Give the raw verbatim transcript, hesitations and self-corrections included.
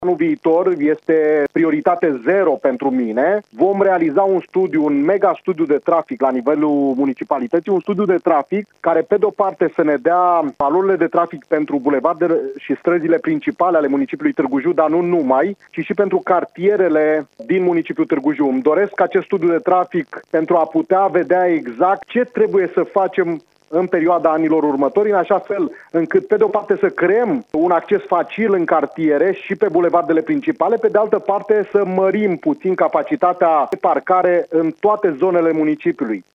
Anul viitor este prioritate zero pentru mine. Vom realiza un studiu, un mega studiu de trafic la nivelul municipalității, un studiu de trafic care pe de o parte să ne dea valorile de trafic pentru bulevardele și străzile principale ale municipiului Târgu Jiu, dar nu numai, ci și pentru cartierele din municipiul Târgu Jiu. Îmi doresc acest studiu de trafic pentru a putea vedea exact ce trebuie să facem în perioada anilor următori, în așa fel încât, pe de o parte, să creăm un acces facil în cartiere și pe bulevardele principale, pe de altă parte, să mărim puțin capacitatea de parcare în toate zonele municipiului.